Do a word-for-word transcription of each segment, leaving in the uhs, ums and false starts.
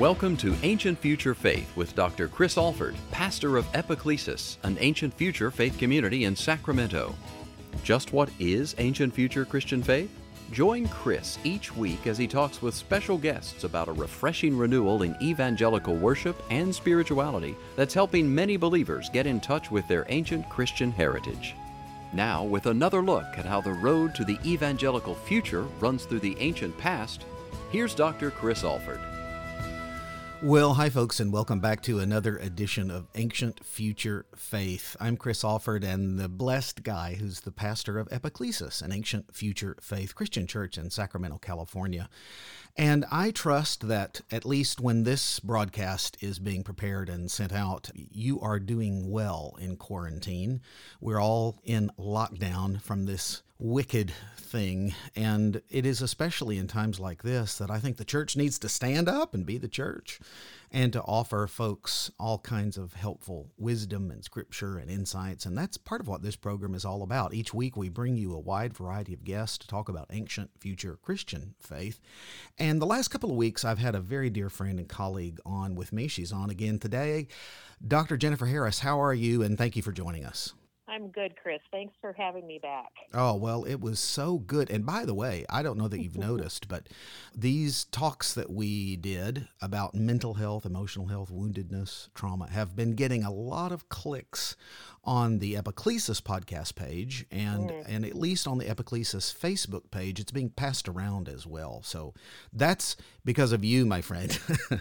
Welcome to Ancient Future Faith with Doctor Chris Alford, pastor of Epiclesis, an ancient future faith community in Sacramento. Just what is ancient future Christian faith? Join Chris each week as he talks with special guests about a refreshing renewal in evangelical worship and spirituality that's helping many believers get in touch with their ancient Christian heritage. Now, with another look at how the road to the evangelical future runs through the ancient past, here's Doctor Chris Alford. Well, hi folks, and welcome back to another edition of Ancient Future Faith. I'm Chris Alford, and the blessed guy who's the pastor of Epiclesis, an ancient future faith Christian church in Sacramento, California. And I trust that at least when this broadcast is being prepared and sent out, you are doing well in quarantine. We're all in lockdown from this wicked thing, and it is especially in times like this that I think the church needs to stand up and be the church and to offer folks all kinds of helpful wisdom and scripture and insights, and that's part of what this program is all about. Each week we bring you a wide variety of guests to talk about ancient future Christian faith, and the last couple of weeks I've had a very dear friend and colleague on with me. She's on again today. Doctor Jennifer Harris, how are you, and thank you for joining us. I'm good, Chris. Thanks for having me back. Oh, well, it was so good. And by the way, I don't know that you've noticed, but these talks that we did about mental health, emotional health, woundedness, trauma have been getting a lot of clicks on the Epiclesis podcast page, and, mm. and at least on the Epiclesis Facebook page, it's being passed around as well. So that's because of you, my friend.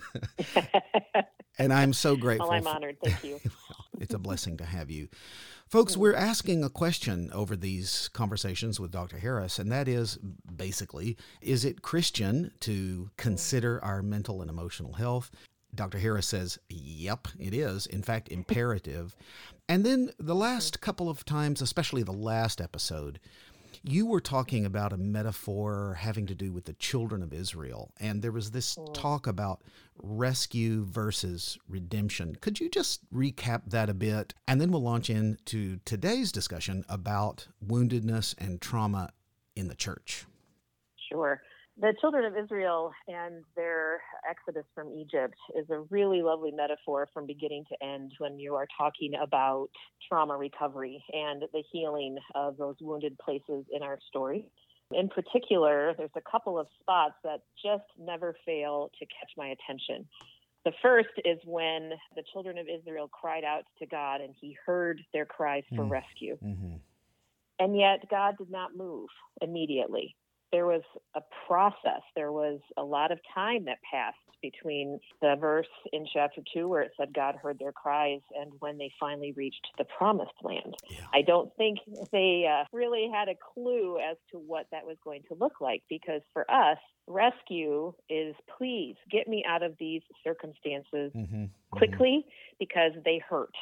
And I'm so grateful. Well, I'm honored. Thank you. It's a blessing to have you. Folks, we're asking a question over these conversations with Doctor Harris, and that is basically, is it Christian to consider our mental and emotional health? Doctor Harris says, yep, it is. In fact, imperative. And then the last couple of times, especially the last episode, you were talking about a metaphor having to do with the children of Israel, and there was this talk about rescue versus redemption. Could you just recap that a bit? And then we'll launch into today's discussion about woundedness and trauma in the church. Sure. The children of Israel and their exodus from Egypt is a really lovely metaphor from beginning to end when you are talking about trauma recovery and the healing of those wounded places in our story. In particular, there's a couple of spots that just never fail to catch my attention. The first is when the children of Israel cried out to God and he heard their cries for mm. rescue. Mm-hmm. And yet God did not move immediately. There was a process. There was a lot of time that passed between the verse in chapter two where it said God heard their cries and when they finally reached the promised land. Yeah. I don't think they uh, really had a clue as to what that was going to look like, because for us, rescue is please get me out of these circumstances mm-hmm. quickly mm-hmm. because they hurt.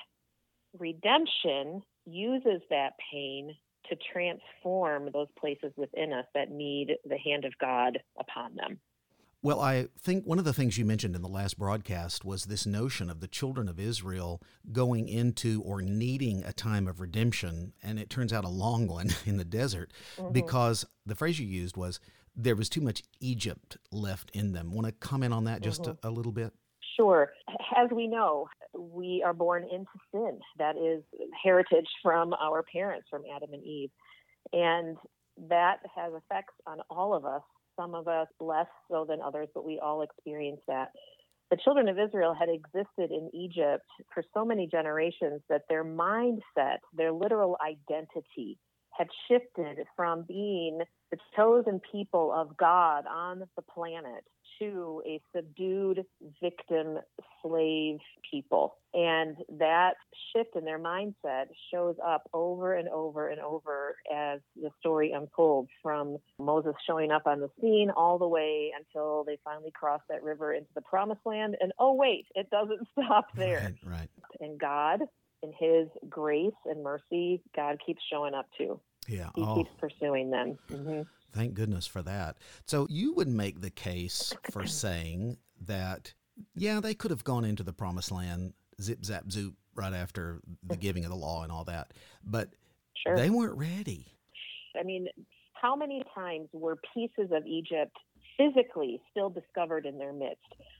Redemption uses that pain to transform those places within us that need the hand of God upon them. Well, I think one of the things you mentioned in the last broadcast was this notion of the children of Israel going into or needing a time of redemption, and it turns out a long one in the desert, mm-hmm. because the phrase you used was there was too much Egypt left in them. Want to comment on that just mm-hmm. a, a little bit? Sure. As we know, we are born into sin. That is heritage from our parents, from Adam and Eve. And that has effects on all of us, some of us less so than others, but we all experience that. The children of Israel had existed in Egypt for so many generations that their mindset, their literal identity, had shifted from being the chosen people of God on the planet to a subdued victim slave people. And that shift in their mindset shows up over and over and over as the story unfolds, from Moses showing up on the scene all the way until they finally cross that river into the promised land. And oh, wait, it doesn't stop there. Right, right. And God, in his grace and mercy, God keeps showing up too. Yeah. He oh. keeps pursuing them. Mm-hmm. Thank goodness for that. So you would make the case for saying that, yeah, they could have gone into the promised land, zip, zap, zoop, right after the giving of the law and all that, but sure. They weren't ready. I mean, how many times were pieces of Egypt physically still discovered in their midst?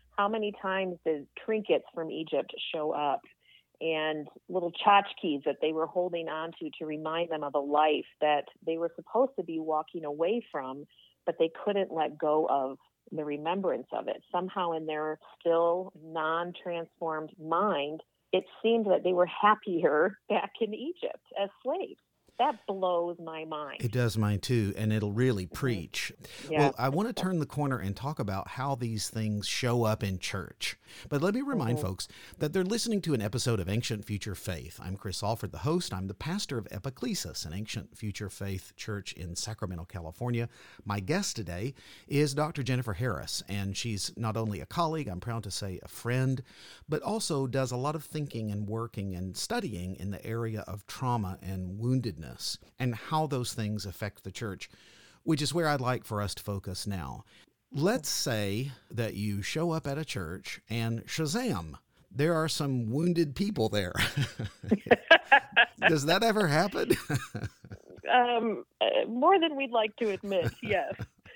How many times did trinkets from Egypt show up and little tchotchkes that they were holding on to to remind them of a life that they were supposed to be walking away from, but they couldn't let go of the remembrance of it. Somehow in their still non-transformed mind, it seemed that they were happier back in Egypt as slaves. That blows my mind. It does mine too, and it'll really preach. Yeah. Well, I want to turn the corner and talk about how these things show up in church. But let me remind mm-hmm. folks that they're listening to an episode of Ancient Future Faith. I'm Chris Alford, the host. I'm the pastor of Epiclesis, an Ancient Future Faith church in Sacramento, California. My guest today is Doctor Jennifer Harris, and she's not only a colleague, I'm proud to say a friend, but also does a lot of thinking and working and studying in the area of trauma and woundedness, and how those things affect the church, which is where I'd like for us to focus now. Let's say that you show up at a church and shazam, there are some wounded people there. Does that ever happen? um, more than we'd like to admit, yes.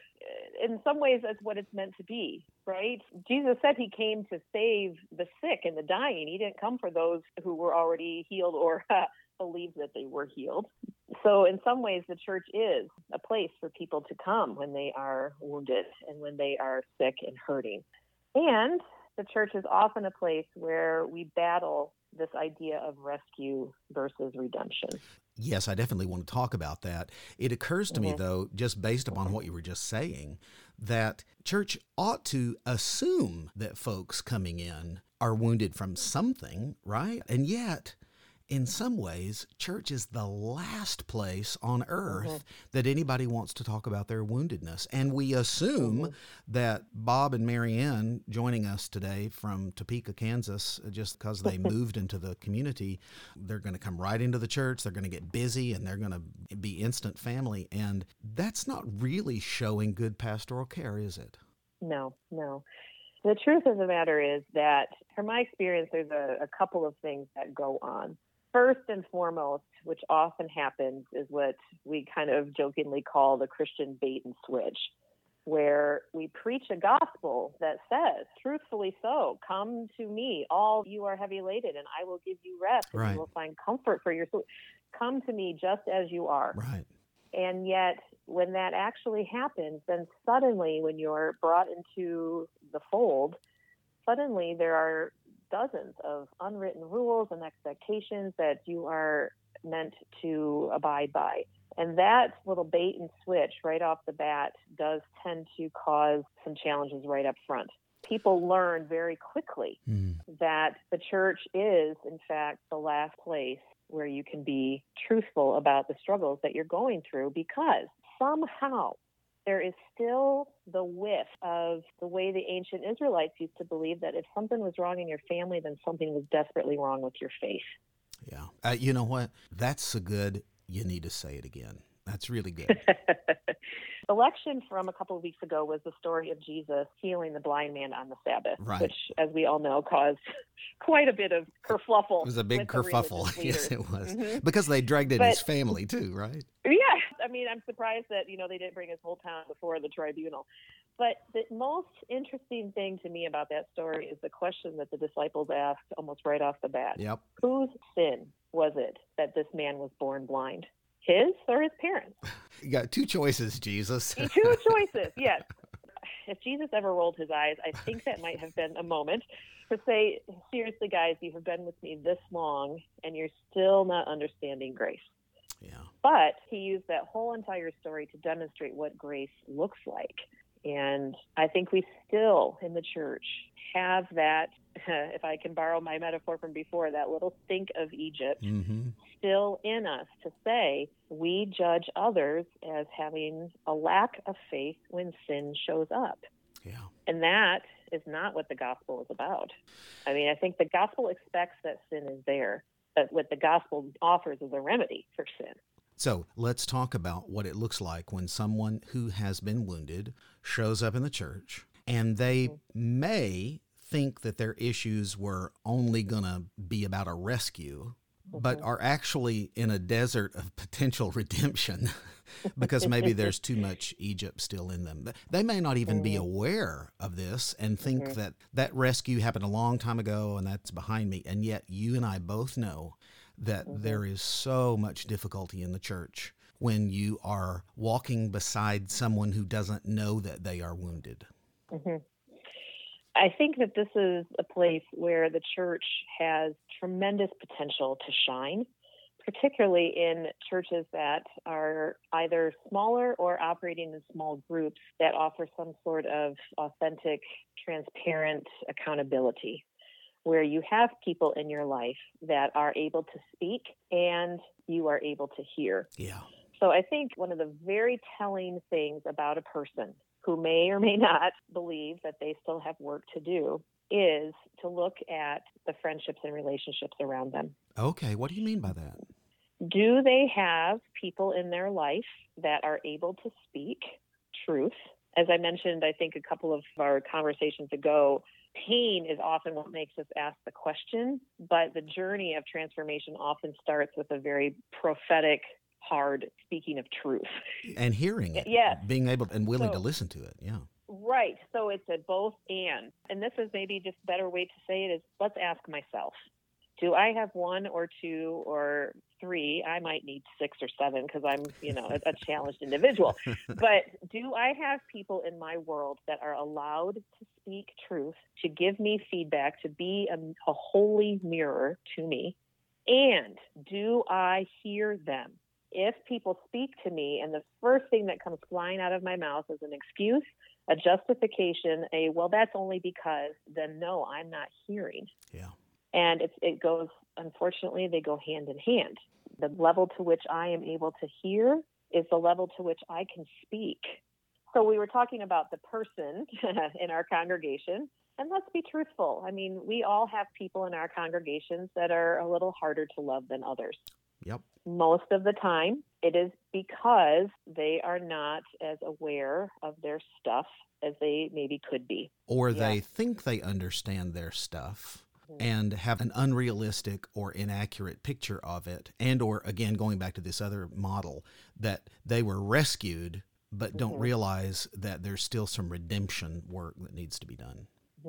In some ways, that's what it's meant to be, right? Jesus said he came to save the sick and the dying. He didn't come for those who were already healed or uh, believed that they were healed. So in some ways, the church is a place for people to come when they are wounded and when they are sick and hurting. And the church is often a place where we battle this idea of rescue versus redemption. Yes, I definitely want to talk about that. It occurs to mm-hmm. me, though, just based upon what you were just saying, that church ought to assume that folks coming in are wounded from something, right? And yet, in some ways, church is the last place on earth mm-hmm. that anybody wants to talk about their woundedness. And we assume mm-hmm. that Bob and Mary Ann joining us today from Topeka, Kansas, just because they moved into the community, they're going to come right into the church, they're going to get busy, and they're going to be instant family. And that's not really showing good pastoral care, is it? No, no. The truth of the matter is that, from my experience, there's a, a couple of things that go on. First and foremost, which often happens, is what we kind of jokingly call the Christian bait and switch, where we preach a gospel that says, truthfully so, come to me, all you are heavy laden, and I will give you rest, and right. you will find comfort for your soul. Come to me just as you are. Right. And yet, when that actually happens, then suddenly, when you're brought into the fold, suddenly there are dozens of unwritten rules and expectations that you are meant to abide by. And that little bait and switch right off the bat does tend to cause some challenges right up front. People learn very quickly mm. that the church is, in fact, the last place where you can be truthful about the struggles that you're going through, because somehow there is still the whiff of the way the ancient Israelites used to believe that if something was wrong in your family, then something was desperately wrong with your faith. Yeah. Uh, you know what? That's so good, you need to say it again. That's really good. The lection from a couple of weeks ago was the story of Jesus healing the blind man on the Sabbath, right. which, as we all know, caused quite a bit of kerfluffle. It was a big kerfuffle. Yes, it was. Mm-hmm. Because they dragged in but, his family, too, right? Yeah. I mean, I'm surprised that, you know, they didn't bring his whole town before the tribunal. But the most interesting thing to me about that story is the question that the disciples asked almost right off the bat. Yep. Whose sin was it that this man was born blind? His or his parents? You got two choices, Jesus. Two choices, yes. If Jesus ever rolled his eyes, I think that might have been a moment to say, seriously, guys, you have been with me this long, and you're still not understanding grace. Yeah. But he used that whole entire story to demonstrate what grace looks like. And I think we still, in the church, have that, if I can borrow my metaphor from before, that little stink of Egypt mm-hmm. still in us to say we judge others as having a lack of faith when sin shows up. Yeah. And that is not what the gospel is about. I mean, I think the gospel expects that sin is there, but what the gospel offers is a remedy for sin. So let's talk about what it looks like when someone who has been wounded shows up in the church, and they mm-hmm. may think that their issues were only going to be about a rescue, but are actually in a desert of potential redemption because maybe there's too much Egypt still in them. They may not even be aware of this and think Mm-hmm. that that rescue happened a long time ago and that's behind me. And yet you and I both know that Mm-hmm. there is so much difficulty in the church when you are walking beside someone who doesn't know that they are wounded. Mm-hmm. I think that this is a place where the church has tremendous potential to shine, particularly in churches that are either smaller or operating in small groups that offer some sort of authentic, transparent accountability, where you have people in your life that are able to speak and you are able to hear. Yeah. So I think one of the very telling things about a person who may or may not believe that they still have work to do is to look at the friendships and relationships around them. Okay. What do you mean by that? Do they have people in their life that are able to speak truth? As I mentioned, I think a couple of our conversations ago, pain is often what makes us ask the question, but the journey of transformation often starts with a very prophetic, hard speaking of truth. And hearing it. Yes. Being able and willing So- to listen to it. Yeah. Right. So it's a both and. And this is maybe just a better way to say it is let's ask myself. Do I have one or two or three? I might need six or seven because I'm, you know, a, a challenged individual. But do I have people in my world that are allowed to speak truth, to give me feedback, to be a, a holy mirror to me? And do I hear them? If people speak to me and the first thing that comes flying out of my mouth is an excuse, a justification, a, well, that's only because, then no, I'm not hearing. Yeah. And it's, it goes, unfortunately, they go hand in hand. The level to which I am able to hear is the level to which I can speak. So we were talking about the person in our congregation, and let's be truthful. I mean, we all have people in our congregations that are a little harder to love than others. Yep. Most of the time, it is because they are not as aware of their stuff as they maybe could be. Or Yeah. they think they understand their stuff Mhm. and have an unrealistic or inaccurate picture of it. And or, again, going back to this other model, that they were rescued but don't Mhm. realize that there's still some redemption work that needs to be done.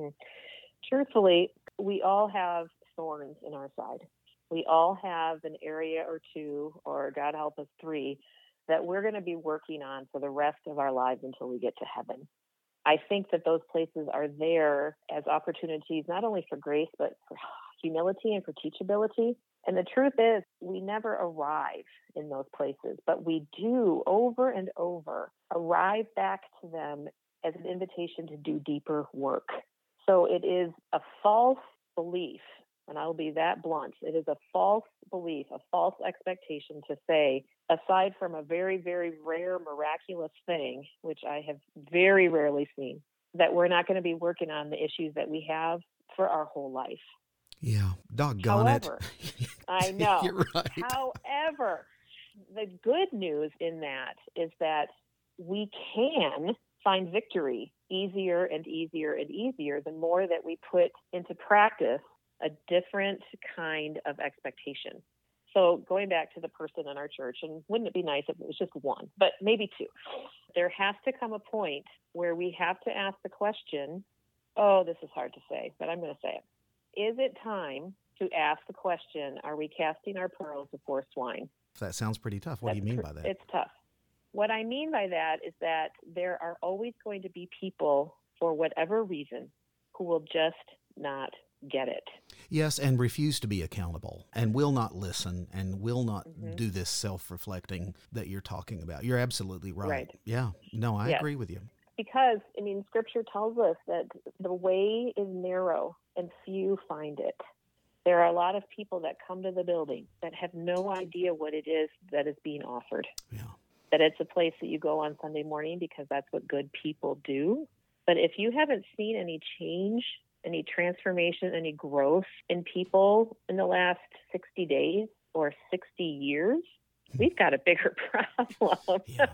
Truthfully, we all have thorns in our side. We all have an area or two, or God help us, three, that we're going to be working on for the rest of our lives until we get to heaven. I think that those places are there as opportunities, not only for grace, but for humility and for teachability. And the truth is, we never arrive in those places, but we do over and over arrive back to them as an invitation to do deeper work. So it is a false belief, and I will be that blunt. It is a false belief, a false expectation to say, aside from a very, very rare, miraculous thing, which I have very rarely seen, that we're not going to be working on the issues that we have for our whole life. Yeah, doggone However, it. I know. You're right. However, the good news in that is that we can find victory easier and easier and easier the more that we put into practice a different kind of expectation. So going back to the person in our church, and wouldn't it be nice if it was just one, but maybe two, there has to come a point where we have to ask the question, oh, this is hard to say, but I'm going to say it. Is it time to ask the question, are we casting our pearls before swine? That sounds pretty tough. What do you That's mean tr- by that? It's tough. What I mean by that is that there are always going to be people, for whatever reason, who will just not get it. Yes, and refuse to be accountable and will not listen and will not Mhm. do this self-reflecting that you're talking about. You're absolutely right. Right. Yeah. No, I Yes. agree with you. Because, I mean, Scripture tells us that the way is narrow and few find it. There are a lot of people that come to the building that have no idea what it is that is being offered. Yeah. That it's a place that you go on Sunday morning because that's what good people do. But if you haven't seen any change, any transformation, any growth in people in the last sixty days or sixty years, we've got a bigger problem. Yeah.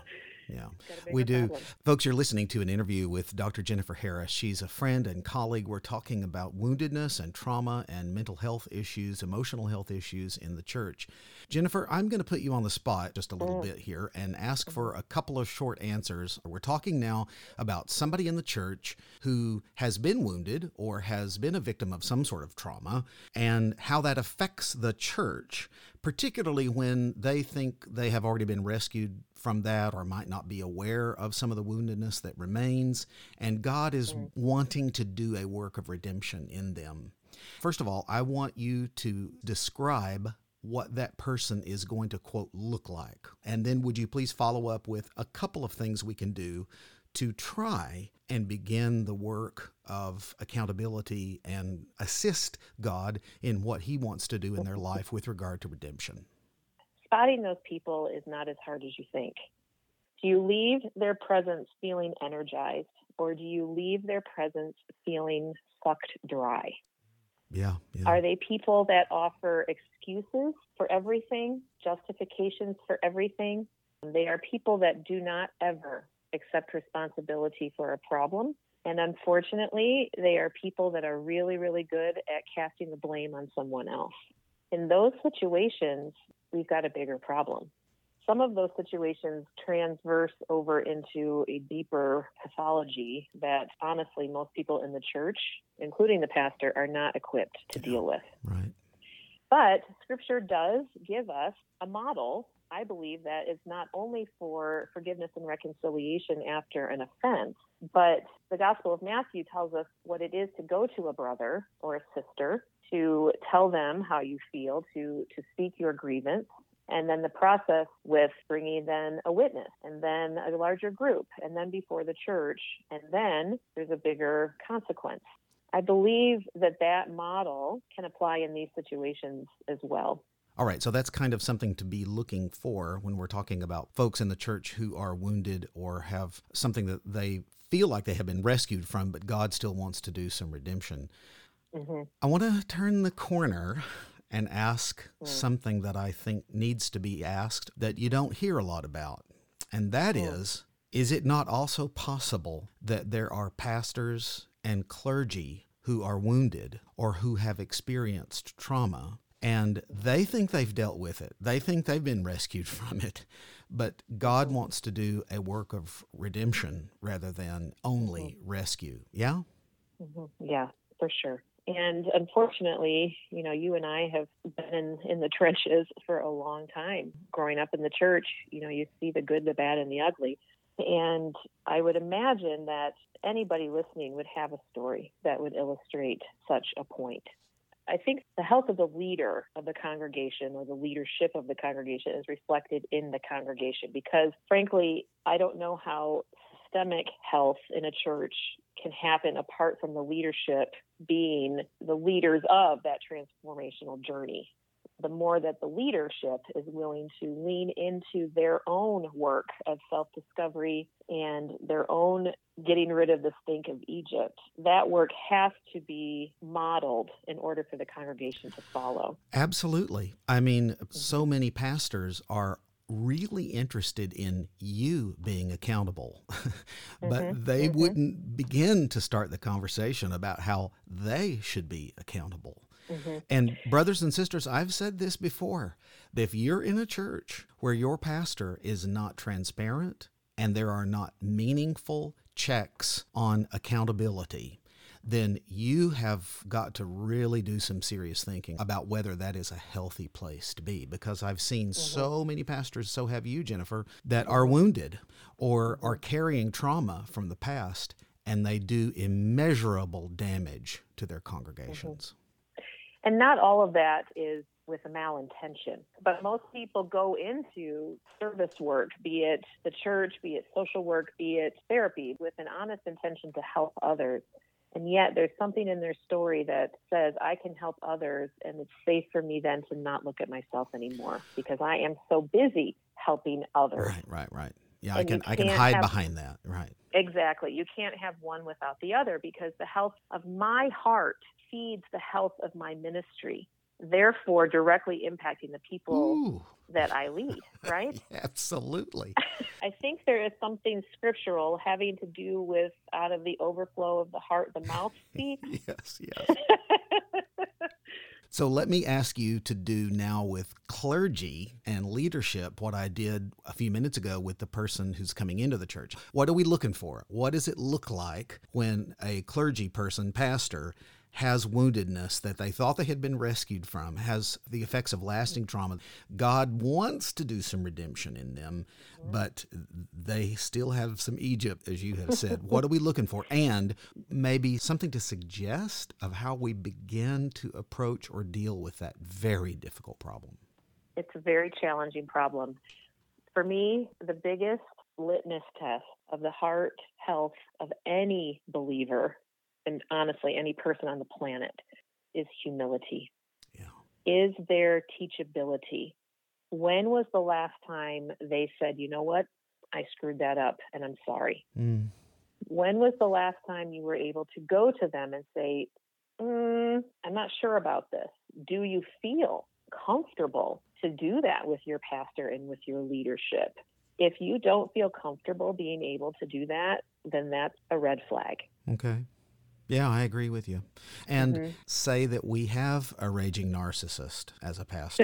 Yeah, Got a bigger we do. problem. Folks, you're listening to an interview with Doctor Jennifer Harris. She's a friend and colleague. We're talking about woundedness and trauma and mental health issues, emotional health issues in the church. Jennifer, I'm going to put you on the spot just a little Mm. bit here and ask for a couple of short answers. We're talking now about somebody in the church who has been wounded or has been a victim of some sort of trauma and how that affects the church, particularly when they think they have already been rescued from that or might not be aware of some of the woundedness that remains, and God is Mm. wanting to do a work of redemption in them. First of all, I want you to describe what that person is going to, quote, look like. And then would you please follow up with a couple of things we can do to try and begin the work of accountability and assist God in what he wants to do in their life with regard to redemption? Spotting those people is not as hard as you think. Do you leave their presence feeling energized, or do you leave their presence feeling sucked dry? Yeah, yeah. Are they people that offer excuses for everything, justifications for everything? They are people that do not ever accept responsibility for a problem. And unfortunately, they are people that are really, really good at casting the blame on someone else. In those situations, we've got a bigger problem. Some of those situations transverse over into a deeper pathology that honestly most people in the church, including the pastor, are not equipped to deal with. Right. But Scripture does give us a model, I believe, that is not only for forgiveness and reconciliation after an offense, but the Gospel of Matthew tells us what it is to go to a brother or a sister, to tell them how you feel, to, to speak your grievance, and then the process with bringing then a witness, and then a larger group, and then before the church, and then there's a bigger consequence. I believe that that model can apply in these situations as well. All right, so that's kind of something to be looking for when we're talking about folks in the church who are wounded or have something that they feel like they have been rescued from, but God still wants to do some redemption. Mm-hmm. I want to turn the corner and ask Mm. something that I think needs to be asked that you don't hear a lot about, and that Mm. is, is it not also possible that there are pastors and clergy who are wounded or who have experienced trauma, and they think they've dealt with it. They think they've been rescued from it, but God wants to do a work of redemption rather than only rescue. Yeah? Mm-hmm. Yeah, for sure. And unfortunately, you know, you and I have been in, in the trenches for a long time. Growing up in the church, you know, you see the good, the bad, and the ugly. And I would imagine that anybody listening would have a story that would illustrate such a point. I think the health of the leader of the congregation or the leadership of the congregation is reflected in the congregation because, frankly, I don't know how systemic health in a church can happen apart from the leadership being the leaders of that transformational journey. The more that the leadership is willing to lean into their own work of self-discovery and their own getting rid of the stink of Egypt, that work has to be modeled in order for the congregation to follow. Absolutely. I mean, Mm-hmm. so many pastors are really interested in you being accountable, but Mm-hmm. they Mm-hmm. wouldn't begin to start the conversation about how they should be accountable. Mm-hmm. And brothers and sisters, I've said this before, that if you're in a church where your pastor is not transparent and there are not meaningful checks on accountability, then you have got to really do some serious thinking about whether that is a healthy place to be. Because I've seen mm-hmm. so many pastors, so have you, Jennifer, that are wounded or mm-hmm. are carrying trauma from the past, and they do immeasurable damage to their congregations. Mm-hmm. And not all of that is with a malintention, but most people go into service work, be it the church, be it social work, be it therapy, with an honest intention to help others. And yet there's something in their story that says, I can help others, and it's safe for me then to not look at myself anymore because I am so busy helping others. Right, right, right. Yeah, and I can I can hide have, behind that. Right. Exactly. You can't have one without the other because the health of my heart feeds the health of my ministry. therefore directly impacting the people Ooh. that I lead, right? Absolutely. I think there is something scriptural having to do with out of the overflow of the heart, the mouth speaks. Yes, yes. So let me ask you to do now with clergy and leadership what I did a few minutes ago with the person who's coming into the church. What are we looking for? What does it look like when a clergy person, pastor, has woundedness that they thought they had been rescued from, has the effects of lasting trauma? God wants to do some redemption in them, but they still have some Egypt, as you have said. What are we looking for? And maybe something to suggest of how we begin to approach or deal with that very difficult problem. It's a very challenging problem. For me, the biggest litmus test of the heart health of any believer, and honestly, any person on the planet, is humility. Yeah. Is there teachability? When was the last time they said, you know what, I screwed that up and I'm sorry? Mm. When was the last time you were able to go to them and say, mm, I'm not sure about this? Do you feel comfortable to do that with your pastor and with your leadership? If you don't feel comfortable being able to do that, then that's a red flag. Okay. Yeah, I agree with you. And mm-hmm. say that we have a raging narcissist as a pastor.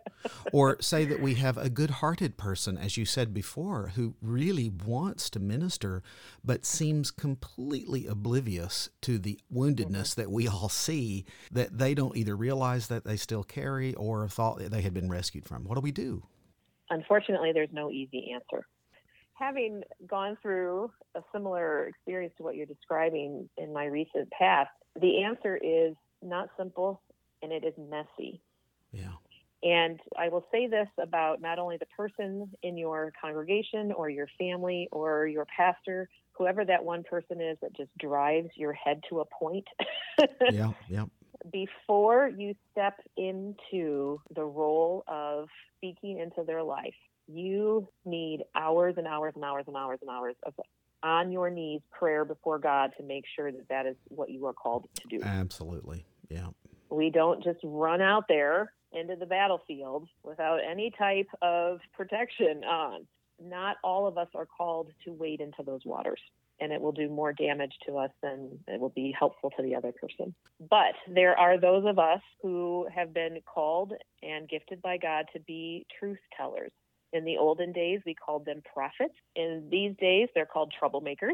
Or say that we have a good-hearted person, as you said before, who really wants to minister, but seems completely oblivious to the woundedness mm-hmm. that we all see, that they don't either realize that they still carry or thought that they had been rescued from. What do we do? Unfortunately, there's no easy answer. Having gone through a similar experience to what you're describing in my recent past, the answer is not simple, and it is messy. Yeah. And I will say this about not only the person in your congregation or your family or your pastor, whoever that one person is that just drives your head to a point. Yeah, yeah. Before you step into the role of speaking into their life, you need hours and hours and hours and hours and hours of on your knees prayer before God to make sure that that is what you are called to do. Absolutely. Yeah. We don't just run out there into the battlefield without any type of protection on. Not all of us are called to wade into those waters, and it will do more damage to us than it will be helpful to the other person. But there are those of us who have been called and gifted by God to be truth tellers. In the olden days, we called them prophets. In these days, they're called troublemakers.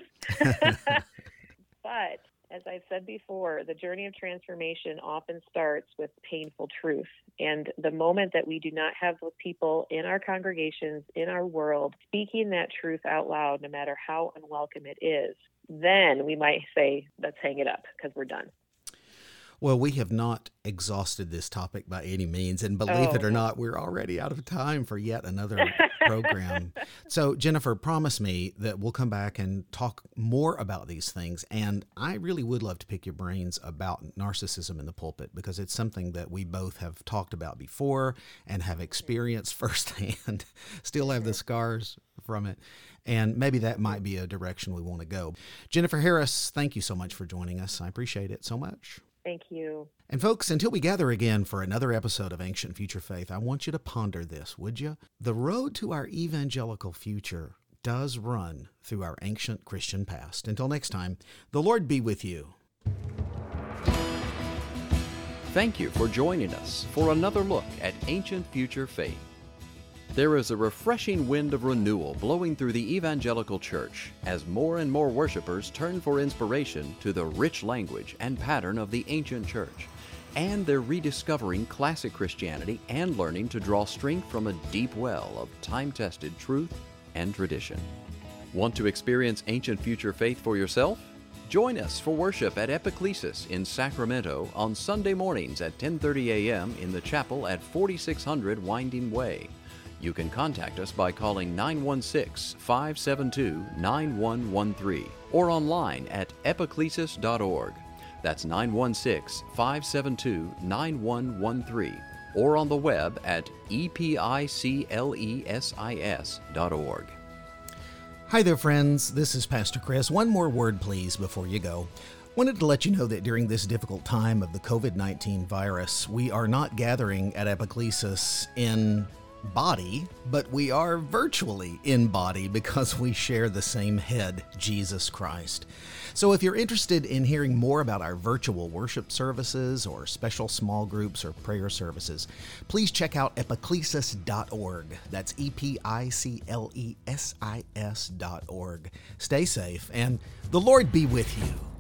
But as I've said before, the journey of transformation often starts with painful truth. And the moment that we do not have those people in our congregations, in our world, speaking that truth out loud, no matter how unwelcome it is, then we might say, let's hang it up because we're done. Well, we have not exhausted this topic by any means, and believe oh. it or not, we're already out of time for yet another program. So, Jennifer, promise me that we'll come back and talk more about these things, and I really would love to pick your brains about narcissism in the pulpit, because it's something that we both have talked about before and have experienced firsthand, still have the scars from it, and maybe that might be a direction we want to go. Jennifer Harris, thank you so much for joining us. I appreciate it so much. Thank you. And folks, until we gather again for another episode of Ancient Future Faith, I want you to ponder this, would you? The road to our evangelical future does run through our ancient Christian past. Until next time, the Lord be with you. Thank you for joining us for another look at Ancient Future Faith. There is a refreshing wind of renewal blowing through the evangelical church as more and more worshipers turn for inspiration to the rich language and pattern of the ancient church, and they're rediscovering classic Christianity and learning to draw strength from a deep well of time-tested truth and tradition. Want to experience Ancient Future Faith for yourself? Join us for worship at Epiclesis in Sacramento on Sunday mornings at ten thirty a.m. in the chapel at forty-six hundred Winding Way. You can contact us by calling nine one six, five seven two, nine one one three or online at epiclesis dot org. That's nine one six, five seven two, nine one one three or on the web at epiclesis dot org. Hi there, friends. This is Pastor Chris. One more word, please, before you go. Wanted to let you know that during this difficult time of the covid nineteen virus, we are not gathering at Epiclesis in body, but we are virtually in body because we share the same head, Jesus Christ. So if you're interested in hearing more about our virtual worship services or special small groups or prayer services, please check out epiclesis dot org. That's E P I C L E S I S dot org. Stay safe, and the Lord be with you.